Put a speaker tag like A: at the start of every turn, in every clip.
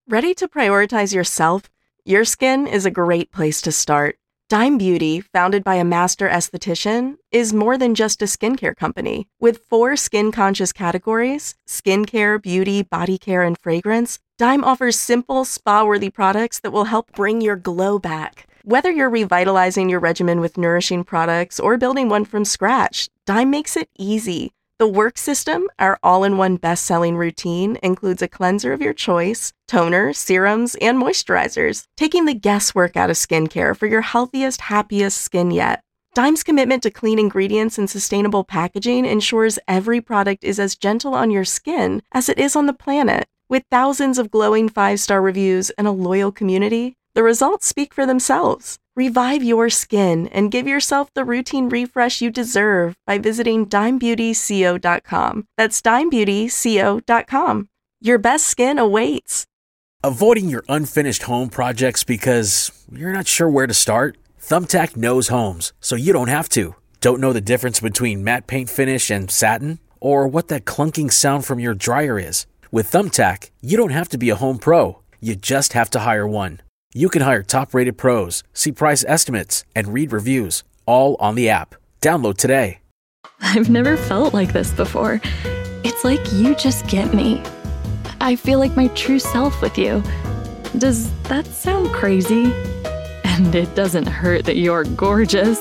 A: Ready to prioritize yourself? Your skin is a great place to start. Dime Beauty, founded by a master esthetician, is more than just a skincare company. With 4 skin-conscious categories, skincare, beauty, body care, and fragrance, Dime offers simple, spa-worthy products that will help bring your glow back. Whether you're revitalizing your regimen with nourishing products or building one from scratch, Dime makes it easy. The Work System, our all-in-one best-selling routine, includes a cleanser of your choice, toner, serums, and moisturizers, taking the guesswork out of skincare for your healthiest, happiest skin yet. Dime's commitment to clean ingredients and sustainable packaging ensures every product is as gentle on your skin as it is on the planet. With thousands of glowing 5-star reviews and a loyal community, the results speak for themselves. Revive your skin and give yourself the routine refresh you deserve by visiting DimeBeautyCO.com. That's DimeBeautyCO.com. Your best skin awaits.
B: Avoiding your unfinished home projects because you're not sure where to start? Thumbtack knows homes, so you don't have to. Don't know the difference between matte paint finish and satin? Or what that clunking sound from your dryer is? With Thumbtack, you don't have to be a home pro. You just have to hire one. You can hire top-rated pros, see price estimates, and read reviews, all on the app. Download today.
C: I've never felt like this before. It's like you just get me. I feel like my true self with you. Does that sound crazy? And it doesn't hurt that you're gorgeous.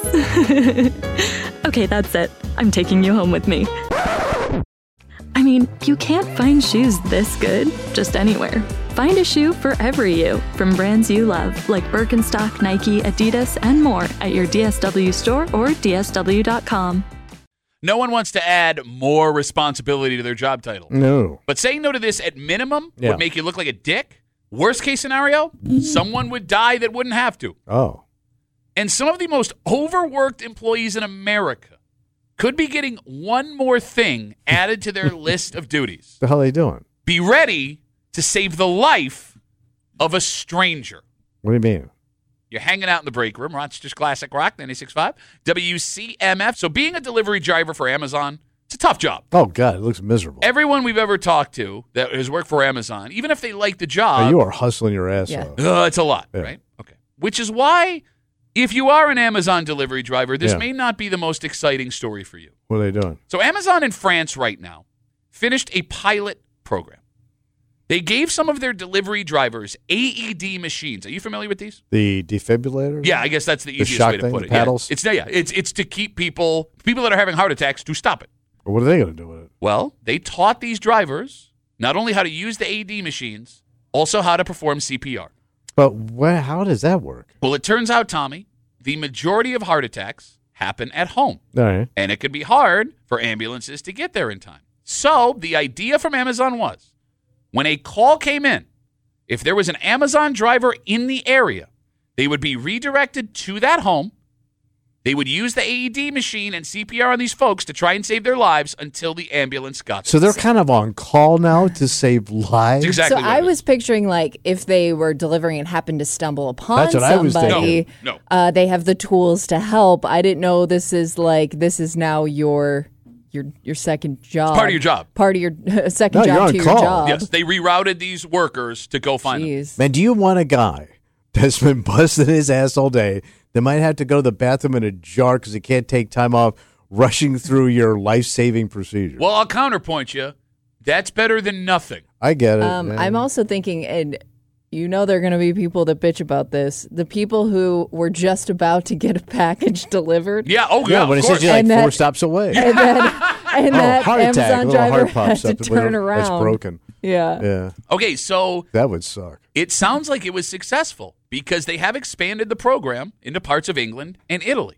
C: Okay, that's it. I'm taking you home with me. I mean, you can't find shoes this good just anywhere. Find a shoe for every you from brands you love, like Birkenstock, Nike, Adidas, and more at your DSW store or DSW.com.
D: No one wants to add more responsibility to their job title.
E: No.
D: But saying no to this at minimum would make you look like a dick. Worst case scenario, someone would die that wouldn't have to.
E: Oh.
D: And some of the most overworked employees in America could be getting one more thing added to their list of duties.
E: The hell are they doing?
D: Be ready to save the life of a stranger.
E: What do you mean?
D: You're hanging out in the break room, Rochester's Classic Rock, 96.5, WCMF. So being a delivery driver for Amazon, it's a tough job.
E: Oh, God, it looks miserable.
D: Everyone we've ever talked to that has worked for Amazon, even if they like the job.
E: Oh, you are hustling your ass off.
D: It's a lot, right? Okay. Which is why, if you are an Amazon delivery driver, this may not be the most exciting story for you.
E: What are they doing?
D: So Amazon in France right now finished a pilot program. They gave some of their delivery drivers AED machines. Are you familiar with these?
E: The defibrillator?
D: Yeah, I guess that's the easiest way to put it.
E: Paddles?
D: Yeah. It's to keep people that are having heart attacks to stop it.
E: What are they going to do with it?
D: Well, they taught these drivers not only how to use the AED machines, also how to perform CPR.
E: But how does that work?
D: Well, it turns out, Tommy, the majority of heart attacks happen at home.
E: All right.
D: And it can be hard for ambulances to get there in time. So the idea from Amazon was, when a call came in, if there was an Amazon driver in the area, they would be redirected to that home. They would use the AED machine and CPR on these folks to try and save their lives until the ambulance got
E: So
D: them.
E: they're kind of on call now to save lives?
D: That's exactly
F: so I was picturing, like, if they were delivering and happened to stumble upon
E: That's what I was
F: somebody,
E: thinking.
D: No.
F: They have the tools to help. I didn't know this is now your second job.
D: It's part of your job.
F: Part of your second
E: No, you're
F: job
E: on
F: to your
E: call.
F: job.
D: Yes, they rerouted these workers to go find them.
F: Jeez.
E: Man, do you want a guy that's been busting his ass all day that might have to go to the bathroom in a jar because he can't take time off rushing through your life-saving procedure?
D: Well, I'll counterpoint you. That's better than nothing.
E: I get it.
F: I'm also thinking, and you know there are going to be people that bitch about this. The people who were just about to get a package delivered.
D: Yeah,
E: yeah, when
D: of
E: it
D: course.
E: says you're like
F: And
E: 4
F: that-
E: stops away.
F: And that
E: heart attack,
F: Amazon
E: a little
F: driver
E: heart
F: had
E: pops
F: to
E: up,
F: turn around.
E: That's broken.
F: Yeah.
E: Yeah,
D: Okay, so
E: that would suck.
D: it sounds like it was successful because they have expanded the program into parts of England and Italy.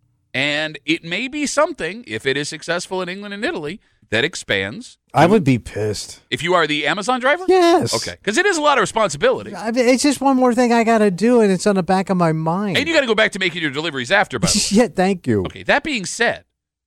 D: And it may be something, if it is successful in England and Italy, that expands.
E: I would be pissed.
D: If you are the Amazon driver?
E: Yes.
D: Okay, because it is a lot of responsibility.
E: I mean, it's just one more thing I got to do, and it's on the back of my mind.
D: And you got to go back to making your deliveries after, by the way.
E: Yeah, thank you.
D: Okay, that being said,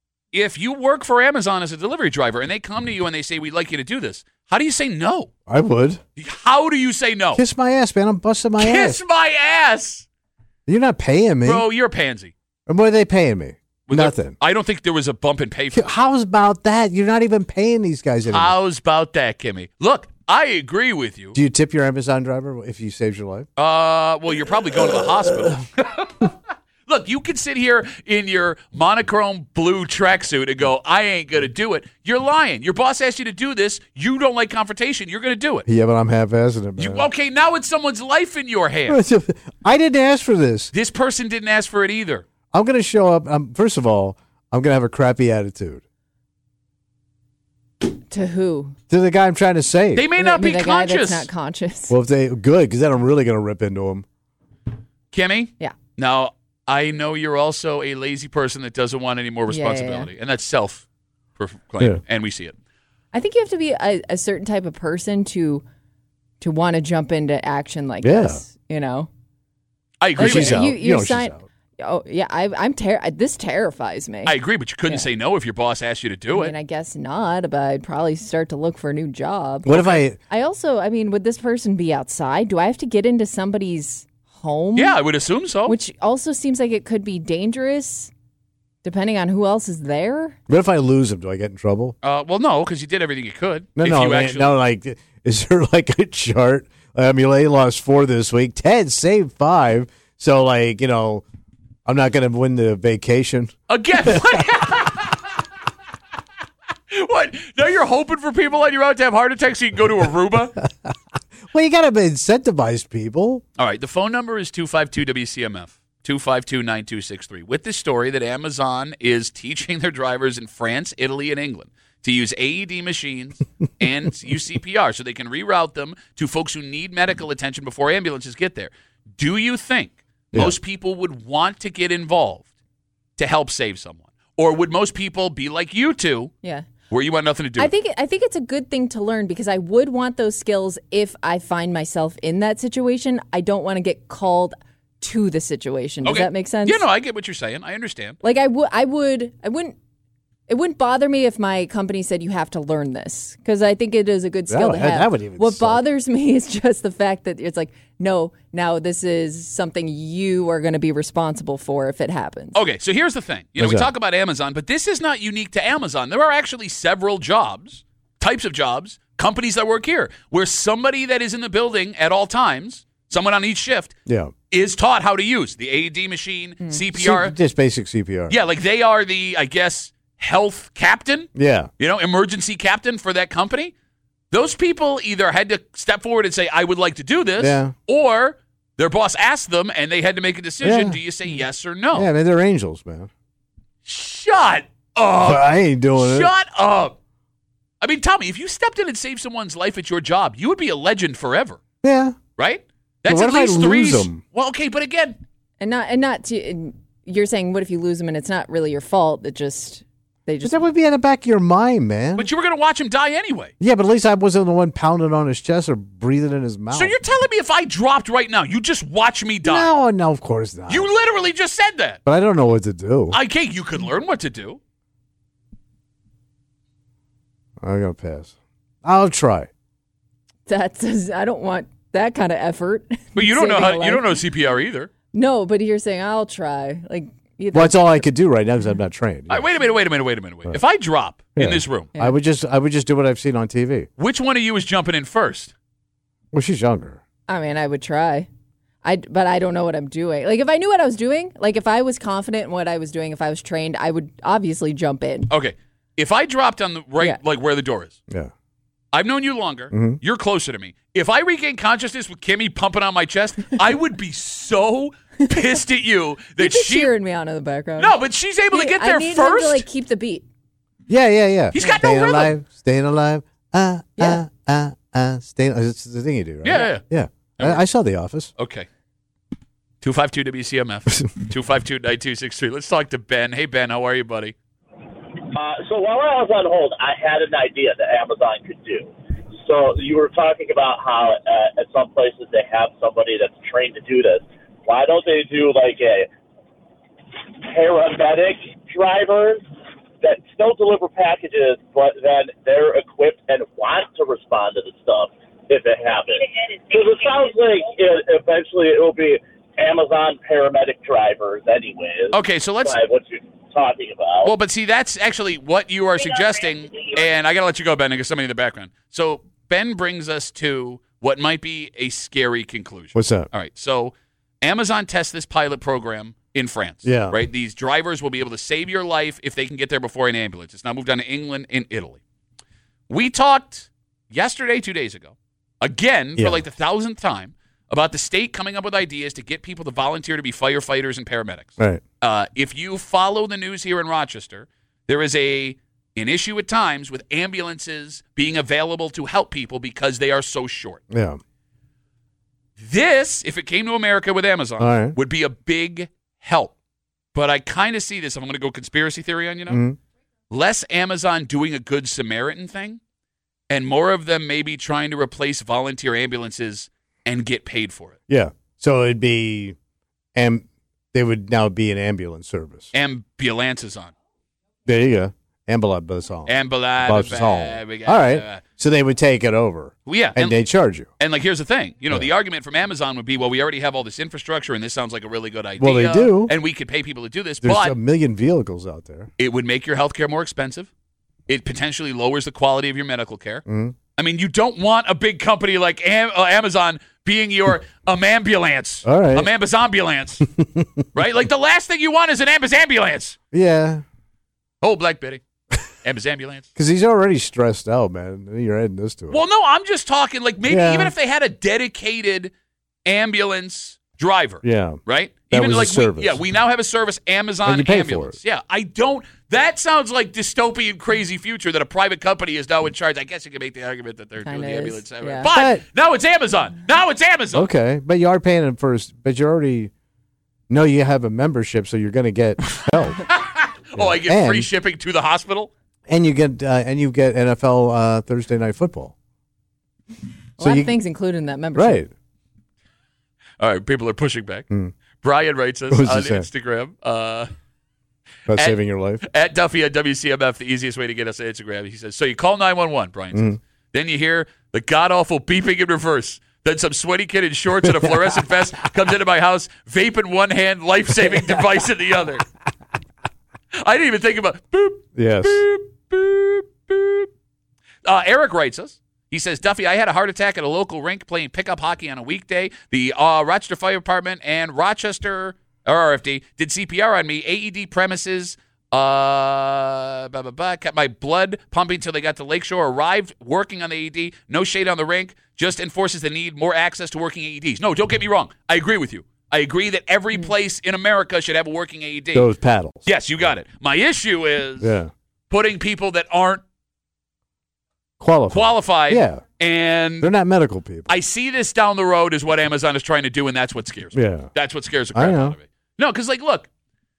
D: if you work for Amazon as a delivery driver and they come to you and they say, we'd like you to do this, how do you say no?
E: I would.
D: How do you say no?
E: Kiss my ass, man. I'm busting my ass.
D: Kiss my ass!
E: You're not paying me.
D: Bro, you're a pansy.
E: And what are they paying me? Nothing.
D: I don't think there was a bump in pay for that.
E: How's about that? You're not even paying these guys anymore.
D: How's about that, Kimmy? Look, I agree with you.
E: Do you tip your Amazon driver if he saves your life?
D: Well, you're probably going to the hospital. Look, you can sit here in your monochrome blue tracksuit and go, I ain't going to do it. You're lying. Your boss asked you to do this. You don't like confrontation. You're going to do it.
E: Yeah, but I'm half-assing it, man.
D: Okay, now it's someone's life in your hands.
E: I didn't ask for this.
D: This person didn't ask for it either.
E: I'm going to show up. First of all, I'm going to have a crappy attitude.
F: To who?
E: To the guy I'm trying to save.
D: They may not be
F: the
D: conscious.
F: guy that's not conscious.
E: Well, if they good, because then I'm really going to rip into him.
D: Kimmy?
F: Yeah.
D: Now, I know you're also a lazy person that doesn't want any more responsibility, and that's self-proclaimed, and we see it.
F: I think you have to be a certain type of person to want to jump into action like this. You know,
D: I agree.
E: She's
D: with
E: out.
D: you.
F: You
E: she's
F: sign.
E: out.
F: Oh yeah, this terrifies me.
D: I agree, but you couldn't say no if your boss asked you to do
F: I
D: it.
F: mean, I guess not, but I'd probably start to look for a new job.
E: What if I
F: also, would this person be outside? Do I have to get into somebody's home?
D: Yeah, I would assume so.
F: Which also seems like it could be dangerous, depending on who else is there.
E: What if I lose him? Do I get in trouble?
D: Well, no, because you did everything you could.
E: No,
D: If
E: no,
D: you
E: man,
D: actually-
E: no. Like, is there like a chart? Millet lost 4 this week. Ted saved 5. So, like, I'm not going to win the vacation.
D: Again, what? Now you're hoping for people on your route to have heart attacks so you can go to Aruba?
E: Well, you got to incentivize people.
D: All right, the phone number is 252-WCMF, 252-9263. With this story that Amazon is teaching their drivers in France, Italy, and England to use AED machines and use CPR so they can reroute them to folks who need medical attention before ambulances get there. Do you think most people would want to get involved to help save someone? Or would most people be like you two, where you want nothing to do with it?
F: I think it's a good thing to learn because I would want those skills if I find myself in that situation. I don't want to get called to the situation. Does that make sense?
D: Yeah, no, I get what you're saying. I understand.
F: Like it wouldn't bother me if my company said you have to learn this because I think it is a good skill to have.
E: That would even
F: what
E: suck.
F: bothers me is just the fact that it's like, no, now this is something you are going to be responsible for if it happens.
D: Okay, so here's the thing. We
E: What's that?
D: talk about Amazon, but this is not unique to Amazon. There are actually several jobs, types of jobs, companies that work here, where somebody that is in the building at all times, someone on each shift, is taught how to use the AED machine, CPR.
E: Just basic CPR.
D: Yeah, like they are the, I guess, health captain.
E: Yeah.
D: Emergency captain for that company. Those people either had to step forward and say, I would like to do this, or their boss asked them and they had to make a decision.
E: Yeah.
D: Do you say yes or no?
E: Yeah, man, they're angels, man.
D: Shut up.
E: I ain't doing it.
D: Shut up. I mean, Tommy, if you stepped in and saved someone's life at your job, you would be a legend forever,
E: Yeah.
D: right? That's
E: What
D: at
E: if I
D: least
E: lose
D: 3.
E: them?
D: Well, okay, but again,
F: You're saying, what if you lose them and it's not really your fault? They
E: But
F: just
E: that would be in the back of your mind, man.
D: but you were going to watch him die anyway.
E: Yeah, but at least I wasn't the one pounding on his chest or breathing in his mouth.
D: So you're telling me if I dropped right now, you just watch me die?
E: No, of course not.
D: You literally just said that.
E: But I don't know what to do.
D: Okay, you could learn what to do.
E: I'm going to pass. I'll try.
F: I don't want that kind of effort.
D: But you don't know
F: Saving a
D: you don't know
F: life.
D: CPR either.
F: No, but you're saying I'll try. Like either.
E: Well, that's all I could do right now because I'm not trained.
D: All right, wait a minute. If I drop in this room,
E: I would just do what I've seen on TV.
D: which one of you is jumping in first?
E: Well, she's younger.
F: I mean, I would try. But I don't know what I'm doing. Like if I knew what I was doing, like if I was confident in what I was doing, if I was trained, I would obviously jump in.
D: Okay. If I dropped on the right, like where the door is,
E: Yeah.
D: I've known you longer.
E: Mm-hmm.
D: You're closer to me. If I regain consciousness with Kimmy pumping on my chest, I would be so pissed at you that
F: You're just
D: she.
F: cheering me on in the background.
D: No, but she's able to get there
F: I need
D: first.
F: him to like keep the beat.
E: Yeah.
D: He's got no
E: staying
D: rhythm.
E: alive, staying alive.
F: Yeah.
E: Staying. It's the thing you do, right?
D: Yeah.
E: I saw The Office.
D: Okay. 252-WCMF, 252-9263. Let's talk to Ben. Hey, Ben, how are you, buddy?
G: So while I was on hold, I had an idea that Amazon could do. So you were talking about how at some places they have somebody that's trained to do this. Why don't they do like a paramedic driver that still deliver packages, but then they're equipped and want to respond to the stuff if it happens? Because it sounds like eventually it will be Amazon paramedic drivers anyways.
D: Okay, so let's.
G: By what you're talking about.
D: Well, but see, that's actually what you are suggesting, and I got to let you go, Ben, because somebody in the background. So Ben brings us to what might be a scary conclusion.
E: What's that?
D: All right, so Amazon tests this pilot program in France.
E: Yeah.
D: Right? These drivers will be able to save your life if they can get there before an ambulance. It's now moved on to England and Italy. We talked yesterday, 2 days ago, again, for like the 1,000th time, about the state coming up with ideas to get people to volunteer to be firefighters and paramedics.
E: Right.
D: If you follow the news here in Rochester, there is an issue at times with ambulances being available to help people because they are so short.
E: Yeah.
D: This, if it came to America with Amazon,
E: All right.
D: would be a big help. But I kind of see this, if I'm going to go conspiracy theory on you now, less Amazon doing a good Samaritan thing and more of them maybe trying to replace volunteer ambulances and get paid for it.
E: Yeah. So it'd be, they would now be an ambulance service.
D: Ambulances on.
E: There you go. Ambulance. All right. So they would take it over.
D: Well, yeah.
E: And they'd charge you.
D: And, like, here's the thing. You know, the argument from Amazon would be, well, we already have all this infrastructure, and this sounds like a really good idea.
E: Well, they do.
D: And we could pay people to do this.
E: There's
D: but
E: a million vehicles out there.
D: It would make your health care more expensive. It potentially lowers the quality of your medical care.
E: Mm-hmm.
D: I mean, you don't want a big company like Amazon being your ambulance.
E: All right.
D: Ambulance. Right? Like, the last thing you want is an ambulance.
E: Yeah.
D: Oh, Black Betty. Ambulance.
E: Because he's already stressed out, man. You're adding this to it.
D: Well, no, I'm just talking, like, maybe even if they had a dedicated ambulance driver.
E: Yeah.
D: Right?
E: That
D: even
E: was
D: like
E: a service.
D: we now have a service, Amazon
E: And you pay
D: Ambulance.
E: for it.
D: Yeah, I don't. That sounds like dystopian, crazy future that a private company is now in charge. I guess you can make the argument that they're doing the ambulance.
F: yeah.
D: But now it's Amazon. Now it's Amazon.
E: Okay, but you are paying them first. But you already know you have a membership, so you're going to get help.
D: Oh, I get free shipping to the hospital.
E: And you get NFL Thursday Night Football.
F: A lot of things included in that membership.
E: Right.
D: All right, people are pushing back. Brian writes us on Instagram.
E: About saving your life.
D: At Duffy at WCMF, the easiest way to get us on Instagram. He says, so you call 911, Brian says. Then you hear the god-awful beeping in reverse. Then some sweaty kid in shorts and a fluorescent vest comes into my house, vape in one hand, life-saving device in the other. I didn't even think about boop,
E: yes.
D: boop, boop, boop. Eric writes us. He says, Duffy, I had a heart attack at a local rink playing pickup hockey on a weekday. The Rochester Fire Department and Rochester RFD did CPR on me. AED premises, kept my blood pumping till they got to Lakeshore. Arrived working on the AED. No shade on the rink. Just enforces the need more access to working AEDs. No, don't get me wrong. I agree with you. I agree that every place in America should have a working AED.
E: Those paddles.
D: Yes, you got it. My issue is putting people that aren't qualified.
E: Yeah.
D: And
E: they're not medical people.
D: I see this down the road is what Amazon is trying to do, and that's what scares me.
E: Yeah.
D: That's what scares the crap out of me. No, because, like, look,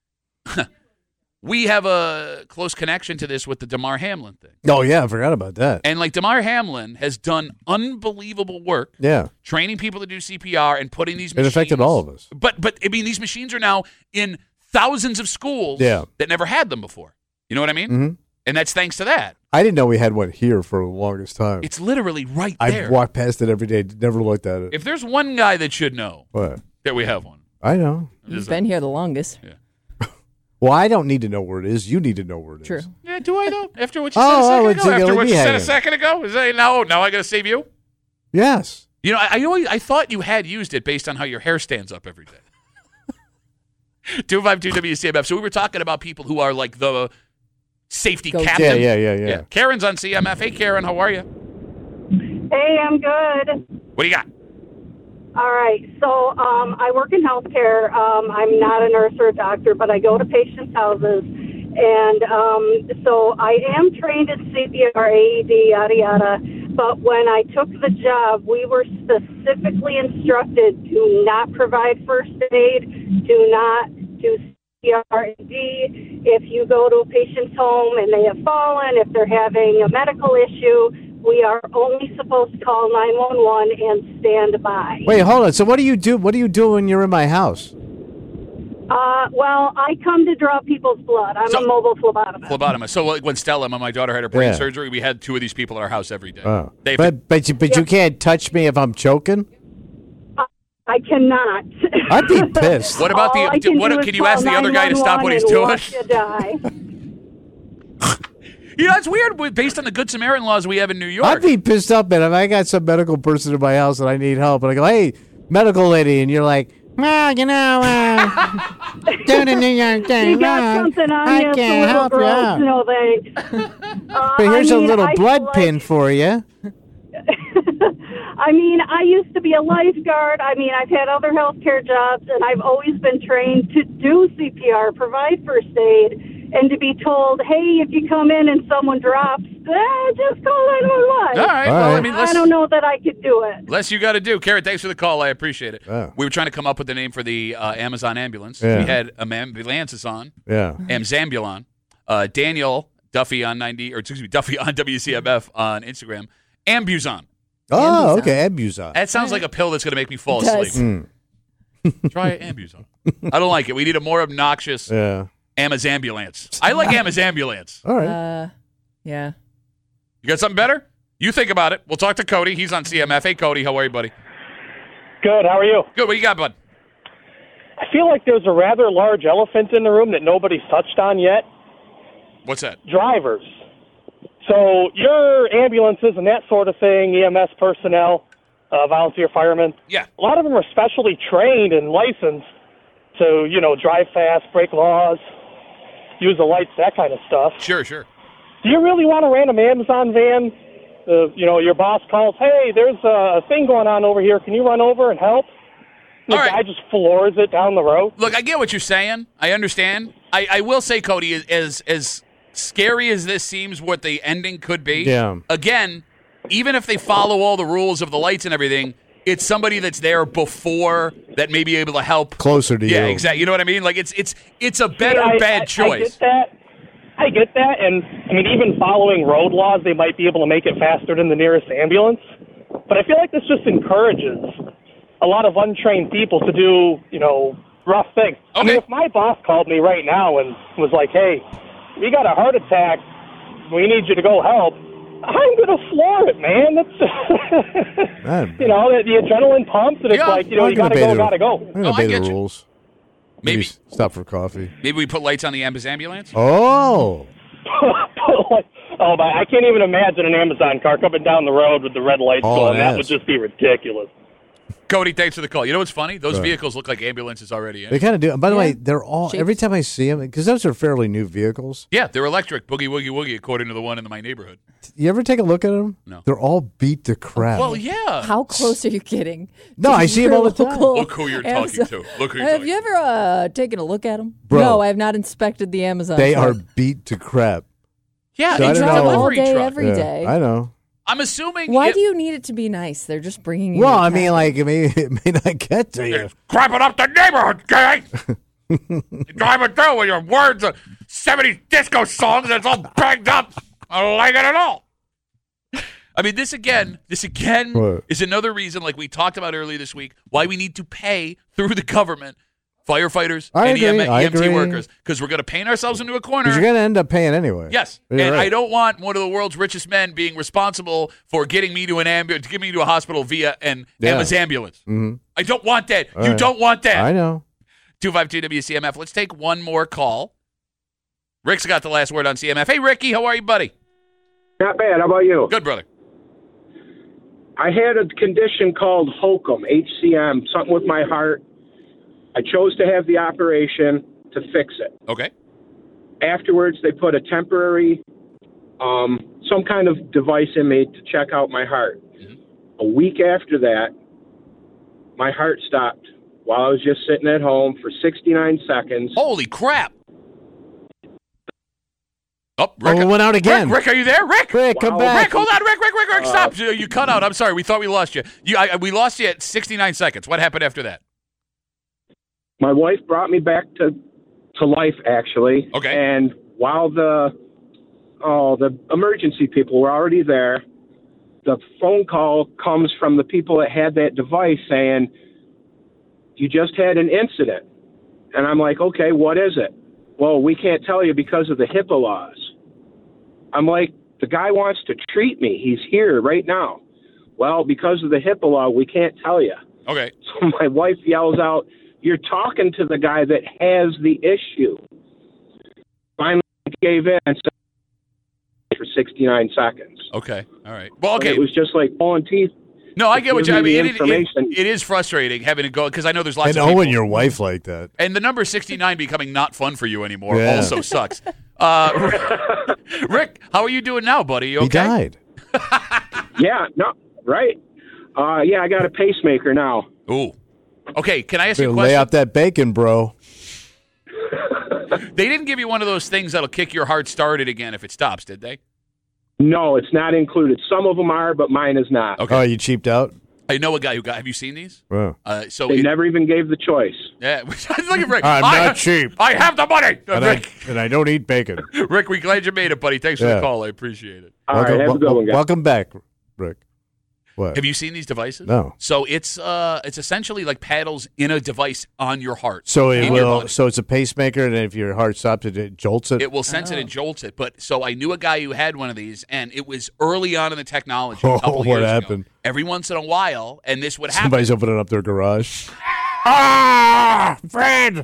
D: we have a close connection to this with the Damar Hamlin thing.
E: Oh, yeah, I forgot about that.
D: And, like, Damar Hamlin has done unbelievable work training people to do CPR and putting these machines.
E: It affected all of us.
D: But I mean, these machines are now in thousands of schools that never had them before. You know what I mean?
E: Mm-hmm.
D: And that's thanks to that.
E: I didn't know we had one here for the longest time.
D: It's literally right there.
E: I walk past it every day, never looked at it.
D: If there's one guy that should know that we have one.
E: I know.
F: You've been here the longest.
D: Yeah.
E: Well, I don't need to know where it is. You need to know where it is.
F: True.
D: Yeah, do I though? After what you said a second ago? Is that, now I got to save you?
E: Yes.
D: You know, I thought you had used it based on how your hair stands up every day. 252-WCMF. So we were talking about people who are like the safety captain.
E: Yeah.
D: Karen's on CMF. Hey, Karen, how are you?
H: Hey, I'm good.
D: What do you got?
H: All right. So I work in healthcare. I'm not a nurse or a doctor, but I go to patients' houses. And so I am trained in CPR, AED, yada, yada. But when I took the job, we were specifically instructed to not provide first aid, do not do CPR, AED. If you go to a patient's home and they have fallen, if they're having a medical issue, we are only supposed to call 911 and stand by.
E: Wait, hold on. So what do you do? What do you do when you're in my house?
H: Well, I come to draw people's blood. I'm a mobile phlebotomist.
D: So like when Stella, my daughter, had her brain surgery, we had two of these people at our house every day.
E: Oh. But you can't touch me if I'm choking?
H: I cannot.
E: I'd be pissed.
D: What about can you ask the other guy to stop what he's doing? It's weird based on the Good Samaritan laws we have in New York.
E: I'd be pissed off, man, if I got some medical person in my house and I need help, and I go, "Hey, medical lady," and you're like, "Well, do the New York thing.
H: You got something on
E: I
H: you,
E: can't help you out.
H: No thanks.
E: But here's a little blood pin for you."
H: I mean, I used to be a lifeguard. I mean, I've had other healthcare jobs, and I've always been trained to do CPR, provide first aid, and to be told, hey, if you come in and someone drops, just call 911.
D: All right. Well, I mean,
H: I don't know that I could do it.
D: Less you got to do. Carrot, thanks for the call. I appreciate it.
E: Yeah.
D: We were trying to come up with the name for the Amazon ambulance.
E: Yeah.
D: We had ambulances on.
E: Yeah.
D: Amzambulon. Daniel Duffy on Duffy on WCMF on Instagram. Ambuzon.
E: Oh, okay. Ambuzon.
D: That sounds like a pill that's going to make me fall
F: It does.
D: asleep. Try Ambuzon. I don't like it. We need a more obnoxious
E: Yeah.
D: Amazambulance. I like Amazambulance.
E: All right.
F: Yeah.
D: You got something better? You think about it. We'll talk to Cody. He's on CMF. Hey, Cody. How are you, buddy?
I: Good. How are you?
D: Good. What you got, bud?
I: I feel like there's a rather large elephant in the room that nobody's touched on yet.
D: What's that?
I: Drivers. So your ambulances and that sort of thing, EMS personnel, volunteer firemen,
D: Yeah.
I: a lot of them are specially trained and licensed to, drive fast, break laws, use the lights, that kind of stuff.
D: Sure, sure.
I: Do you really want a random Amazon van? Your boss calls, hey, there's a thing going on over here. Can you run over and help? And the
D: All right.
I: guy just floors it down the road.
D: Look, I get what you're saying. I understand. I will say, Cody, as scary as this seems, what the ending could be.
E: Yeah.
D: Again, even if they follow all the rules of the lights and everything, it's somebody that's there before that may be able to help.
E: Closer to you.
D: Yeah, exactly. You know what I mean? Like it's a better bad choice.
I: I get that, and I mean, even following road laws, they might be able to make it faster than the nearest ambulance. But I feel like this just encourages a lot of untrained people to do, rough things. I mean,
D: Okay.
I: if my boss called me right now and was like, "Hey, we got a heart attack. We need you to go help," I'm gonna floor it, man. That's
E: Man,
I: the adrenaline pumps, and it's
D: Yeah.
I: like, you
E: I'm gonna
I: gotta go.
E: I'm going
D: No,
E: to
D: I
E: obey
D: get
E: the
D: you.
E: rules.
D: Maybe
E: Stop for coffee.
D: we put lights on the ambulance.
E: Oh.
I: Oh, but I can't even imagine an Amazon car coming down the road with the red lights
E: Oh,
I: going. That
E: yes.
I: would just be ridiculous.
D: Cody, thanks for the call. You know what's funny? Those vehicles look like ambulances already.
E: They kind of do. By the way, they're all,
F: Shapes.
E: every time I see them, because those are fairly new vehicles.
D: Yeah, they're electric. Boogie woogie woogie, according to the one in my neighborhood.
E: You ever take a look at them?
D: No.
E: They're all beat to crap.
D: Well, yeah.
F: How close are you getting?
E: No,
F: to
E: I see 'em
F: your
E: all the time.
F: local
D: Look who you're talking
F: Amazon?
D: to. Look who you're
F: Have
D: talking
F: you ever taken a look at them?
E: Bro.
F: No, I have not inspected the Amazon.
E: They
F: truck.
E: are beat to crap.
D: Yeah,
E: So I
D: it's a
E: don't know.
F: all
D: delivery
F: day,
D: truck.
F: every day.
E: I know.
D: I'm assuming.
F: Why do you need it to be nice? They're just bringing you.
E: Well,
F: your
E: I mean,
F: package.
E: like, it may not get to you.
D: It's crapping up the neighborhood, gang. You're driving through with your words of 70s disco songs that's all banged up. I don't like it at all. I mean, this again
E: What?
D: is another reason, like we talked about earlier this week, why we need to pay through the government firefighters
E: I
D: and
E: agree, I
D: EMT
E: agree.
D: workers, because we're going to paint ourselves into a corner.
E: Because you're going to end up paying anyway.
D: Yes,
E: You're
D: and
E: right.
D: I don't want one of the world's richest men being responsible for getting me to an ambulance, getting me to a hospital via an
E: Yeah.
D: ambulance.
E: Mhm.
D: I don't want that.
E: All
D: You
E: right.
D: don't want that.
E: I know.
D: 252 WCMF. Let's take one more call. Rick's got the last word on CMF. Hey, Ricky, how are you, buddy?
J: Not bad. How about you?
D: Good, brother.
J: I had a condition called HOCM, HCM, something with my heart. I chose to have the operation to fix it.
D: Okay.
J: Afterwards, they put a temporary, some kind of device in me to check out my heart.
D: Mhm.
J: A week after that, my heart stopped while I was just sitting at home for 69 seconds.
D: Holy crap. Oh, Rick,
E: Oh, it went out again.
D: Rick, are you there? Rick,
E: Come
J: Wow.
E: back.
D: Rick, hold on. Rick, stop. You cut out. I'm sorry. We thought we lost you. We lost you at 69 seconds. What happened after that?
J: My wife brought me back to life, actually.
D: Okay.
J: And while the emergency people were already there, the phone call comes from the people that had that device saying, "You just had an incident." And I'm like, "Okay, what is it?" "Well, we can't tell you because of the HIPAA laws." I'm like, "The guy wants to treat me. He's here right now." "Well, because of the HIPAA law, we can't tell you."
D: Okay.
J: So my wife yells out, "You're talking to the guy that has the issue." Finally gave in and said, for 69 seconds.
D: Okay. All right. Well,
J: But
D: okay.
J: it was just like pulling teeth.
D: No, I get what you
J: Give me
D: mean.
J: the information.
D: It is frustrating having to go because I know there's lots
E: And
D: of people.
E: owing your wife like that.
D: And the number 69 becoming not fun for you anymore
E: Yeah.
D: also sucks. Rick, how are you doing now, buddy? You okay?
E: He died.
J: Yeah, no, right. Yeah, I got a pacemaker now.
D: Ooh. Okay, can I ask you a
E: Better
D: question?
E: lay off that bacon, bro.
D: They didn't give you one of those things that'll kick your heart started again if it stops, did they?
J: No, it's not included. Some of them are, but mine is not.
D: Okay.
E: Oh, you cheaped out?
D: I know a guy who got. Have you seen these?
E: Oh.
J: They never even gave the choice.
D: Yeah. Look at Rick.
E: I'm not cheap.
D: I have the money.
E: And I don't eat bacon.
D: Rick, we're glad you made it, buddy. Thanks for
E: Yeah.
D: the call. I appreciate it.
J: All right, have a good one, guys.
E: Welcome back, Rick. What?
D: Have you seen these devices?
E: No.
D: So it's essentially like paddles in a device on your heart.
E: So it
D: in your
E: will.
D: body.
E: So it's a pacemaker, and if your heart stops, it jolts it.
D: It will sense it and jolts it. But so I knew a guy who had one of these, and it was early on in the technology. A couple
E: What
D: years
E: happened?
D: Ago. Every once in a while, and this would happen.
E: Somebody's opening up their garage. Fred!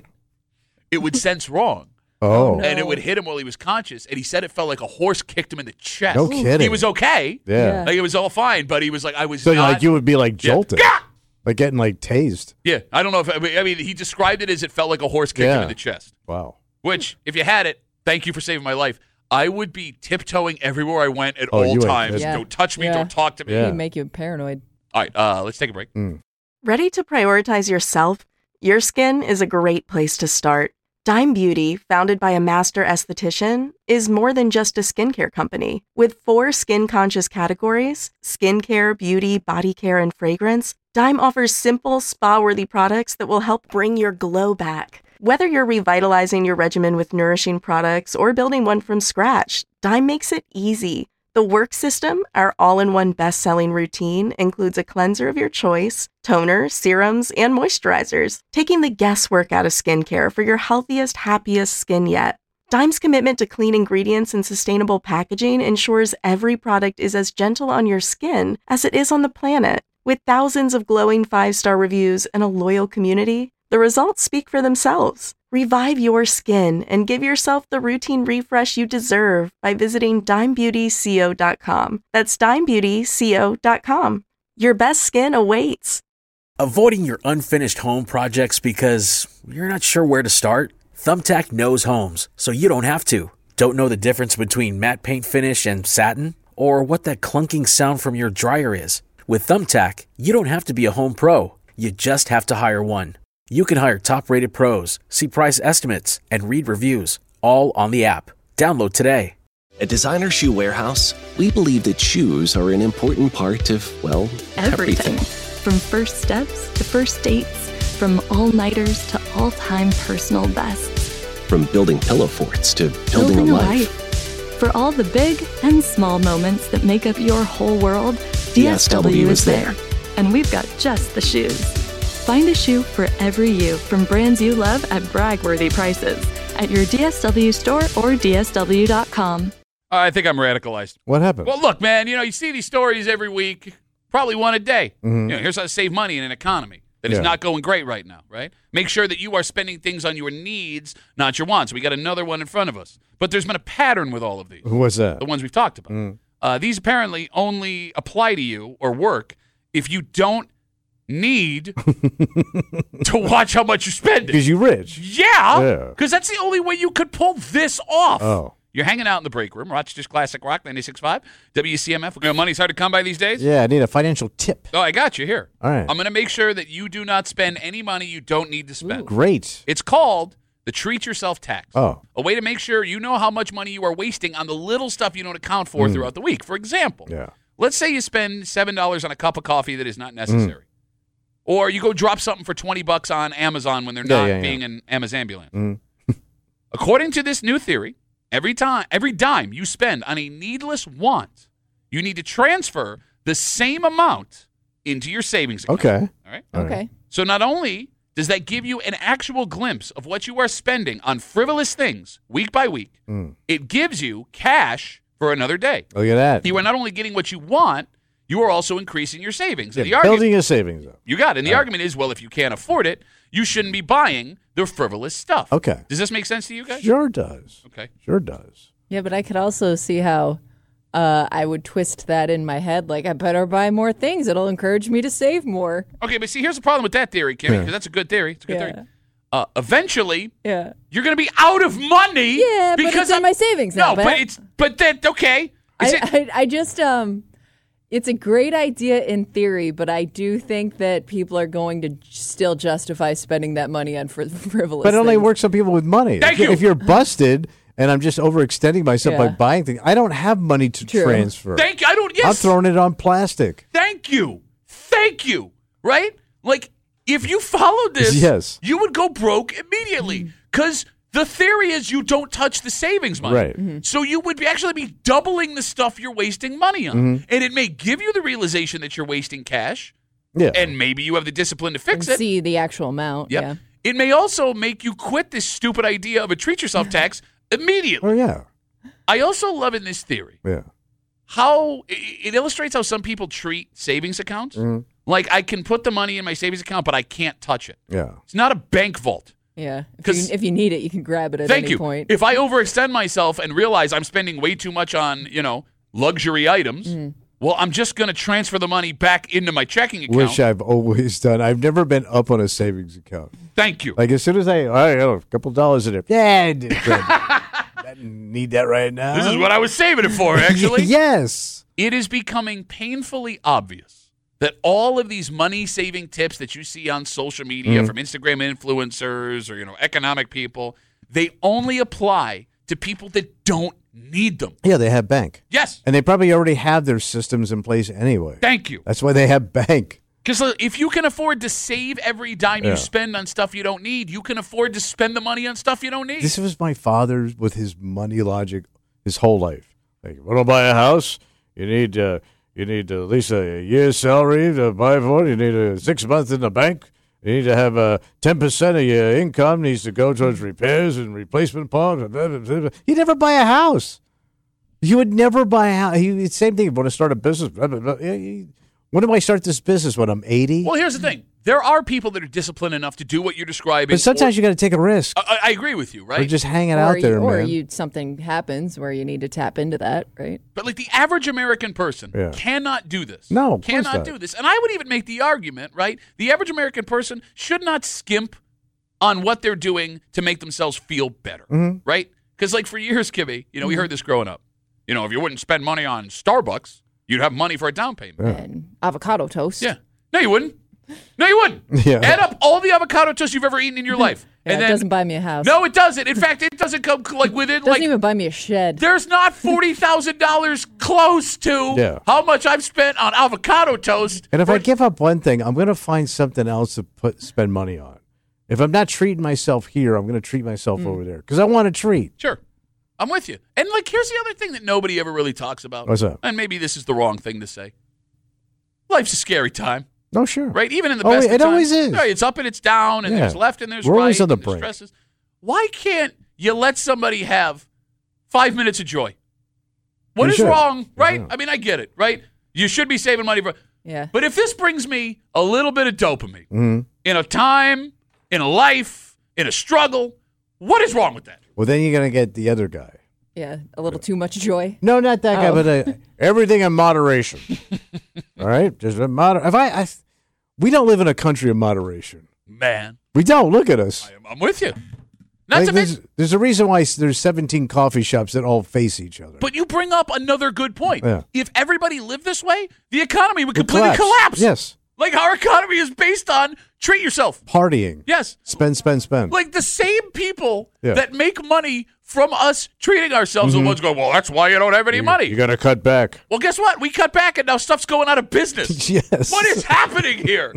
D: It would sense wrong.
E: Oh.
D: And it would hit him while he was conscious. And he said it felt like a horse kicked him in the chest.
E: No kidding.
D: He was okay.
E: Yeah.
D: Like it was all fine, but he was like, I was
E: So
D: not.
E: like you would be like jolted,
D: Yeah.
E: like getting like tased.
D: Yeah. I don't know if, I mean, he described it as it felt like a horse kicked him
E: Yeah.
D: in the chest.
E: Wow.
D: Which, if you had it, thank you for saving my life. I would be tiptoeing everywhere I went at
E: Oh,
D: all
E: you would.
D: times.
F: Yeah.
D: Don't touch me.
F: Yeah.
D: Don't talk to me.
E: Yeah.
F: It'd make you paranoid.
D: All right. Let's take a break.
A: Ready to prioritize yourself? Your skin is a great place to start. Dime Beauty, founded by a master esthetician, is more than just a skincare company. With 4 skin-conscious categories, skincare, beauty, body care, and fragrance, Dime offers simple, spa-worthy products that will help bring your glow back. Whether you're revitalizing your regimen with nourishing products or building one from scratch, Dime makes it easy. The Work System, our all-in-one best-selling routine, includes a cleanser of your choice, toner, serums, and moisturizers, taking the guesswork out of skincare for your healthiest, happiest skin yet. Dime's commitment to clean ingredients and sustainable packaging ensures every product is as gentle on your skin as it is on the planet. With thousands of glowing 5-star reviews and a loyal community, the results speak for themselves. Revive your skin and give yourself the routine refresh you deserve by visiting dimebeautyco.com. That's dimebeautyco.com. Your best skin awaits.
B: Avoiding your unfinished home projects because you're not sure where to start? Thumbtack knows homes, so you don't have to. Don't know the difference between matte paint finish and satin? Or what that clunking sound from your dryer is? With Thumbtack, you don't have to be a home pro. You just have to hire one. You can hire top-rated pros, see price estimates, and read reviews, all on the app. Download today.
K: At Designer Shoe Warehouse, we believe that shoes are an important part of, well,
C: Everything. From first steps to first dates, from all-nighters to all-time personal bests.
K: From building pillow forts to building a life.
C: For all the big and small moments that make up your whole world, DSW is there. And we've got just the shoes. Find a shoe for every you from brands you love at brag-worthy prices at your DSW store or DSW.com.
D: I think I'm radicalized.
E: What happened?
D: Well, look, man, you see these stories every week, probably one a day. Here's how to save money in an economy that is not going great right now, right? Make sure that you are spending things on your needs, not your wants. We got another one in front of us. But there's been a pattern with all of these.
E: What's that?
D: The ones we've talked about. These apparently only apply to you or work if you don't need to watch how much you're spending.
E: Because you're rich.
D: Yeah, because that's the only way you could pull this off.
E: Oh.
D: You're hanging out in the break room, Rochester's Classic Rock 96.5, WCMF. Money's hard to come by these days?
E: Yeah, I need a financial tip.
D: Oh, I got you here.
E: All right.
D: I'm going to make sure that you do not spend any money you don't need to spend.
E: Great.
D: It's called the Treat Yourself tax.
E: Oh.
D: A way to make sure you know how much money you are wasting on the little stuff you don't account for throughout the week. For example, let's say you spend $7 on a cup of coffee that is not necessary. Or you go drop something for $20 on Amazon when they're not being an Amazambulance. According to this new theory, every dime you spend on a needless want, you need to transfer the same amount into your savings account.
E: Okay.
D: All right?
F: Okay.
D: So not only does that give you an actual glimpse of what you are spending on frivolous things week by week, it gives you cash for another day.
E: Look at that.
D: You are not only getting what you want, you are also increasing your savings. And
E: Yeah, building your savings up.
D: You got it. And the argument is, well, if you can't afford it, you shouldn't be buying the frivolous stuff.
E: Okay.
D: Does this make sense to you guys?
E: Sure does.
D: Okay.
E: Sure does.
F: Yeah, but I could also see how I would twist that in my head like I better buy more things. It'll encourage me to save more.
D: Okay, but see, here's the problem with that theory, Kimmy, because that's a good theory. It's a good theory. Eventually, you're going to be out of money.
F: Yeah,
D: because
F: but it's in my savings now.
D: No, but that okay.
F: I just it's a great idea in theory, but I do think that people are going to still justify spending that money on frivolous.
E: But it only
F: things.
E: works on people with money.
D: Thank you.
E: If you're busted and I'm just overextending myself by buying things, I don't have money to transfer.
D: Thank you. I don't. Yes.
E: I'm throwing it on plastic.
D: Thank you. Right? Like, if you followed this, you would go broke immediately because the theory is you don't touch the savings money.
E: Right.
F: Mm-hmm.
D: So you would actually be doubling the stuff you're wasting money on. And it may give you the realization that you're wasting cash.
E: Yeah.
D: And maybe you have the discipline to fix it.
F: See the actual amount.
D: Yep.
F: Yeah.
D: It may also make you quit this stupid idea of a treat yourself tax immediately.
E: Oh, yeah.
D: I also love in this theory how it illustrates how some people treat savings accounts. Like, I can put the money in my savings account, but I can't touch it.
E: Yeah.
D: It's not a bank vault.
F: Yeah. If you need it, you can grab it at any point.
D: If I overextend myself and realize I'm spending way too much on, luxury items, well, I'm just going to transfer the money back into my checking account.
E: Which I've always done. I've never been up on a savings account.
D: Thank you.
E: Like, as soon as I have a couple dollars in there. Yeah, I didn't need that right now.
D: This is what I was saving it for, actually.
E: Yes.
D: It is becoming painfully obvious that all of these money-saving tips that you see on social media from Instagram influencers or, economic people, they only apply to people that don't need them.
E: Yeah, they have bank.
D: Yes.
E: And they probably already have their systems in place anyway.
D: Thank you.
E: That's why they have bank.
D: Because if you can afford to save every dime you spend on stuff you don't need, you can afford to spend the money on stuff you don't need.
E: This was my father with his money logic his whole life. Like, want to buy a house? You need at least a year's salary to buy for it. You need 6 months in the bank. You need to have 10% of your income needs to go towards repairs and replacement parts. You never buy a house. You would never buy a house. Same thing. You want to start a business. When do I start this business? When I'm 80?
D: Well, here's the thing. There are people that are disciplined enough to do what you're describing.
E: But sometimes you got to take a risk.
D: I agree with you, right?
E: Or just hanging out there,
F: or
E: man.
F: something happens where you need to tap into that, right?
D: But like the average American person cannot do this.
E: No, of course
D: cannot
E: not.
D: do this. And I would even make the argument, right? The average American person should not skimp on what they're doing to make themselves feel better, right? Because like for years, Kimmy, we heard this growing up. If you wouldn't spend money on Starbucks, you'd have money for a down payment.
F: And avocado toast.
D: Yeah. No, you wouldn't.
E: Yeah.
D: Add up all the avocado toast you've ever eaten in your life.
F: And
D: then,
F: it doesn't buy me a house.
D: No, it doesn't. In fact, it doesn't come like within
F: It doesn't even buy me a shed.
D: There's not $40,000 close to how much I've spent on avocado toast.
E: And if I give up one thing, I'm going to find something else to spend money on. If I'm not treating myself here, I'm going to treat myself over there because I want a treat.
D: Sure. I'm with you. And here's the other thing that nobody ever really talks about.
E: What's that?
D: And maybe this is the wrong thing to say. Life's a scary time.
E: No, sure.
D: Right? Even in the best of times.
E: It always is.
D: Right, it's up and it's down, and there's left and there's
E: We're
D: right.
E: always on the
D: and there's
E: brink.
D: stresses. Why can't you let somebody have 5 minutes of joy? What is wrong, right? I mean, I get it, right? You should be saving money for.
F: Yeah.
D: But if this brings me a little bit of dopamine in a time, in a life, in a struggle, what is wrong with that?
E: Well, then you're going to get the other guy.
F: Yeah, a little too much joy.
E: No, not that guy, but everything in moderation. All right? Just we don't live in a country of moderation.
D: Man.
E: We don't. Look at us.
D: I'm with you.
E: There's a reason why there's 17 coffee shops that all face each other.
D: But you bring up another good point.
E: Yeah.
D: If everybody lived this way, the economy would completely collapse.
E: Yes.
D: Like our economy is based on treat yourself.
E: Partying.
D: Yes.
E: Spend.
D: Like the same people that make money from us treating ourselves are the ones going, well, that's why you don't have any money.
E: You got to cut back.
D: Well, guess what? We cut back and now stuff's going out of business.
E: Yes.
D: What is happening here?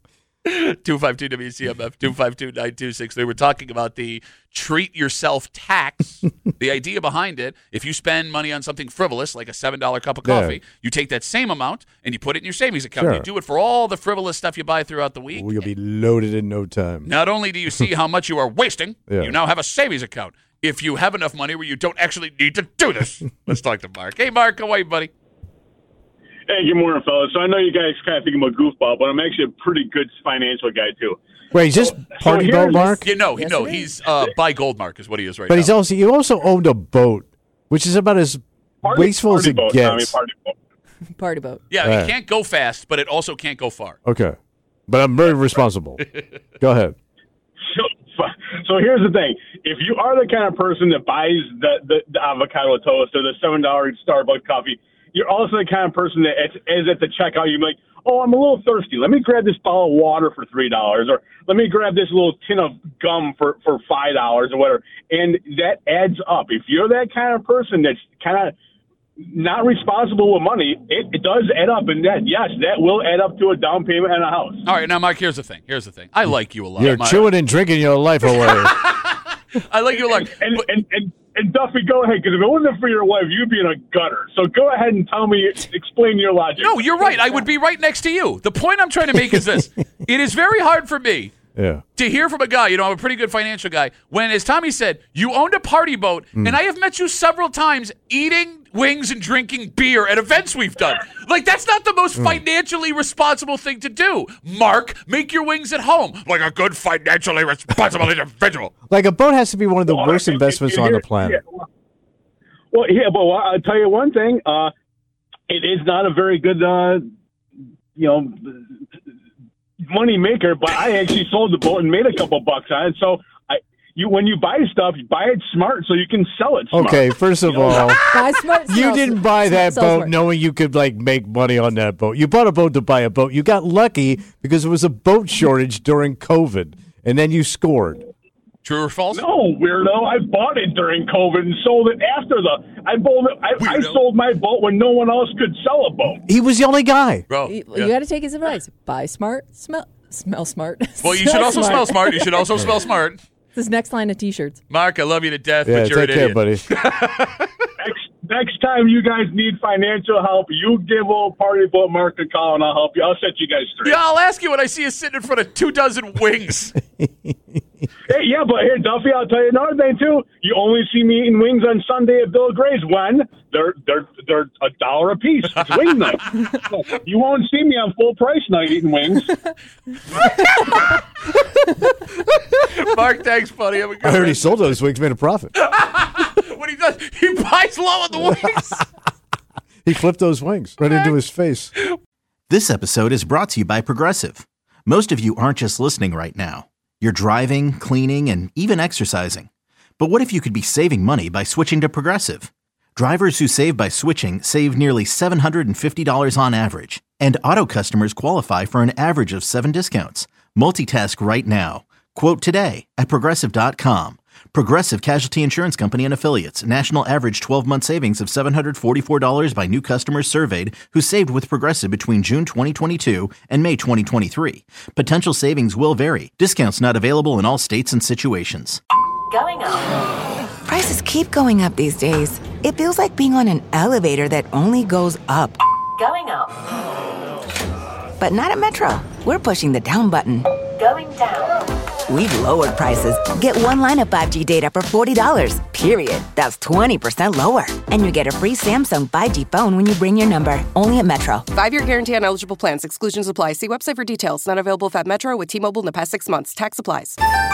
D: 252 WCMF 252-9263. We're talking about the treat yourself tax. The idea behind it, if you spend money on something frivolous like a $7 cup of coffee, you take that same amount and you put it in your savings account.
E: Sure.
D: You do it for all the frivolous stuff you buy throughout the week.
E: You'll be loaded in no time.
D: Not only do you see how much you are wasting, you now have a savings account. If you have enough money where you don't actually need to do this. Let's talk to Mark. Hey, Mark, how are you, buddy?
L: Hey, good morning, fellas. So I know you guys kind of think I'm a goofball, but I'm actually a pretty good financial guy, too.
E: Wait, is this Party Boat Mark?
D: Yeah, no, he's by Goldmark is what he is right now.
E: But you also owned a boat, which is about as wasteful as it
L: boat,
E: gets.
L: Tommy, party boat.
F: Party boat.
D: Yeah,
E: Right.
D: it can't go fast, but it also can't go far.
E: Okay. But I'm very responsible. Go ahead.
L: So here's the thing. If you are the kind of person that buys the avocado toast or the $7 Starbucks coffee, you're also the kind of person that is at the checkout, you're like, oh, I'm a little thirsty. Let me grab this bottle of water for $3, or let me grab this little tin of gum for $5 or whatever. And that adds up. If you're that kind of person that's kind of not responsible with money, it does add up. And that, yes, that will add up to a down payment on a house.
D: All right, now, Mark, here's the thing. I like you a lot.
E: You're chewing and drinking your life away.
D: I like you a lot.
L: And Duffy, go ahead, because if it wasn't for your wife, you'd be in a gutter. So go ahead and explain your logic.
D: No, you're right. I would be right next to you. The point I'm trying to make is this. It is very hard for me to hear from a guy, I'm a pretty good financial guy, when, as Tommy said, you owned a party boat, and I have met you several times eating wings and drinking beer at events we've done. Like, that's not the most financially responsible thing to do. Mark, make your wings at home like a good financially responsible individual.
E: Like, a boat has to be one of the worst investments on the planet.
L: Yeah. Well, I'll tell you one thing. It is not a very good, money maker, but I actually sold the boat and made a couple bucks on it. So when you buy stuff, you buy it smart so you can sell it smart.
E: Okay, first of all,
F: Buy smart,
E: you didn't buy that
F: sell
E: boat
F: smart.
E: knowing you could, make money on that boat. You bought a boat to buy a boat. You got lucky because there was a boat shortage during COVID, and then you scored.
D: True or false?
L: No, weirdo. I bought it during COVID and sold it after I sold my boat when no one else could sell a boat.
E: He was the only guy.
D: Bro,
F: You got to take his advice. Buy smart, smell smart.
D: Well, you should also smell smart. You should also smell smart.
F: This next line of T-shirts.
D: Mark, I love you to death,
E: Yeah,
D: but you're
E: take
D: an
E: care,
D: idiot.
E: buddy.
L: Next time you guys need financial help, you give old Party Boat Mark a call and I'll help you. I'll set you guys straight.
D: Yeah, I'll ask you when I see you sitting in front of 24 wings.
L: Hey, yeah, but here, Duffy, I'll tell you another thing too. You only see me eating wings on Sunday at Bill Gray's when they're $1 a piece. It's wing night. You won't see me on full price night eating wings.
D: Mark, thanks, buddy. Have a good
E: I heard he
D: rest.
E: sold those wings, made a profit.
D: What he does, he buys low on the wings.
E: He flipped those wings right into his face.
M: This episode is brought to you by Progressive. Most of you aren't just listening right now. You're driving, cleaning, and even exercising. But what if you could be saving money by switching to Progressive? Drivers who save by switching save nearly $750 on average. And auto customers qualify for an average of 7 discounts. Multitask right now. Quote today at Progressive.com. Progressive Casualty Insurance Company and Affiliates. National average 12-month savings of $744 by new customers surveyed who saved with Progressive between June 2022 and May 2023. Potential savings will vary. Discounts not available in all states and situations.
N: Going up. Prices keep going up these days. It feels like being on an elevator that only goes up. Going up. But not at Metro. We're pushing the down button. Going down. We've lowered prices. Get one line of 5G data for $40, period. That's 20% lower. And you get a free Samsung 5G phone when you bring your number. Only at Metro.
O: 5-year guarantee on eligible plans. Exclusions apply. See website for details. Not available at Metro with T-Mobile in the past 6 months. Tax applies.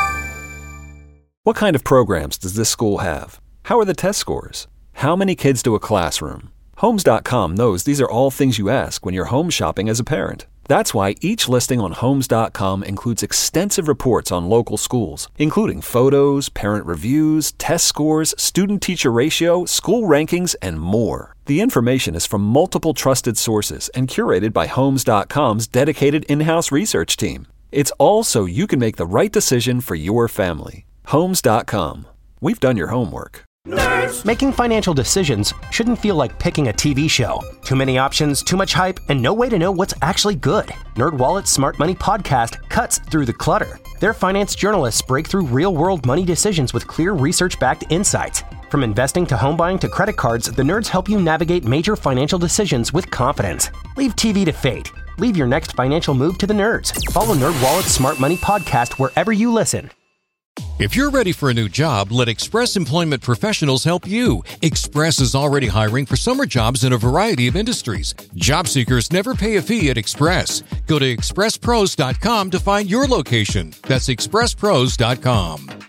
P: What kind of programs does this school have? How are the test scores? How many kids to a classroom? Homes.com knows these are all things you ask when you're home shopping as a parent. That's why each listing on Homes.com includes extensive reports on local schools, including photos, parent reviews, test scores, student-teacher ratio, school rankings, and more. The information is from multiple trusted sources and curated by Homes.com's dedicated in-house research team. It's all so you can make the right decision for your family. Homes.com. We've done your homework.
Q: Making financial decisions shouldn't feel like picking a TV show. Too many options, too much hype, and no way to know what's actually good. NerdWallet's Smart Money Podcast cuts through the clutter. Their finance journalists break through real-world money decisions with clear research-backed insights. From investing to home buying to credit cards, the nerds help you navigate major financial decisions with confidence. Leave TV to fate. Leave your next financial move to the nerds. Follow NerdWallet's Smart Money Podcast wherever you listen.
R: If you're ready for a new job, let Express Employment Professionals help you. Express is already hiring for summer jobs in a variety of industries. Job seekers never pay a fee at Express. Go to expresspros.com to find your location. That's expresspros.com.